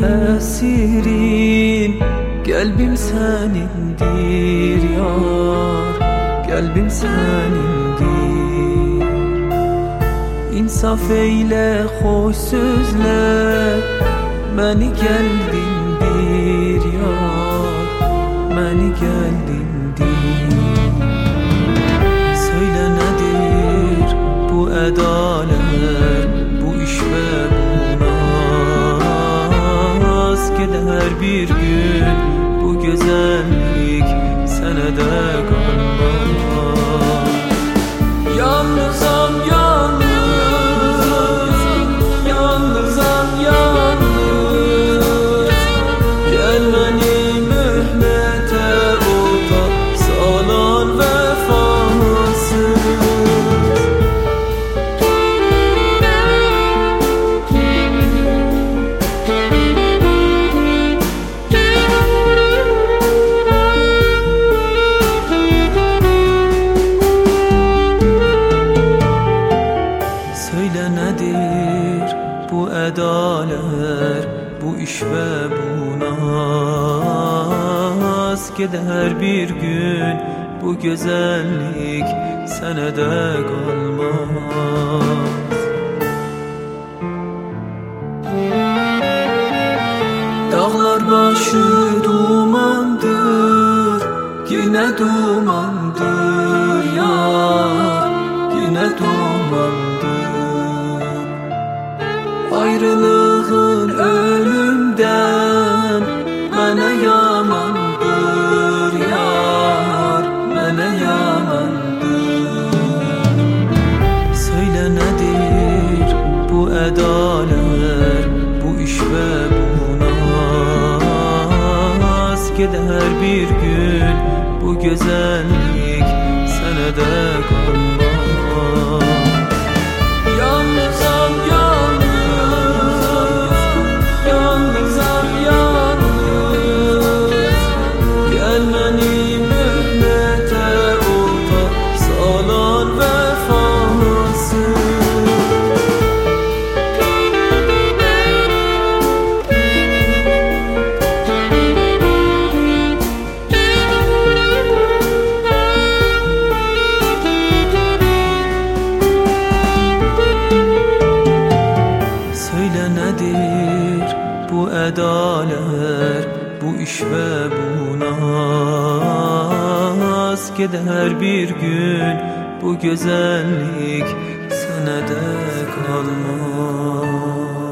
esirim. Kalbim senindir yar, kalbim senindir. İnsaf eyle, hoş sözle, beni geldindir yar, beni geldindir. Söyle nedir bu edaler, bu iş ve bu naz? Gider bir gün bu güzellik senede kalmaz. Yalnızam yalnız, yalnızam yalnız. Gel beni mühnete orta salan vefasız. Söyle nedir bu edaler, bu iş ve bu naz? Gider bir gün bu güzellik senede kalmaz. Dağlar başı dumandır, yine dumandır yar, yine dumandır. Ayrılığın ölümden mənə yamandır yar, mənə yamandır. Söyle nedir bu edaler, bu iş ve bu naz? Gider bir gün bu güzellik senede kalmaz. Yalnızam yalnız, yalnızam yalnız. Gel beni mühnete orta salan vefasız. Söyle nedir bu edaler, bu iş ve bu naz? Gider bir gün bu güzellik senede kalmaz.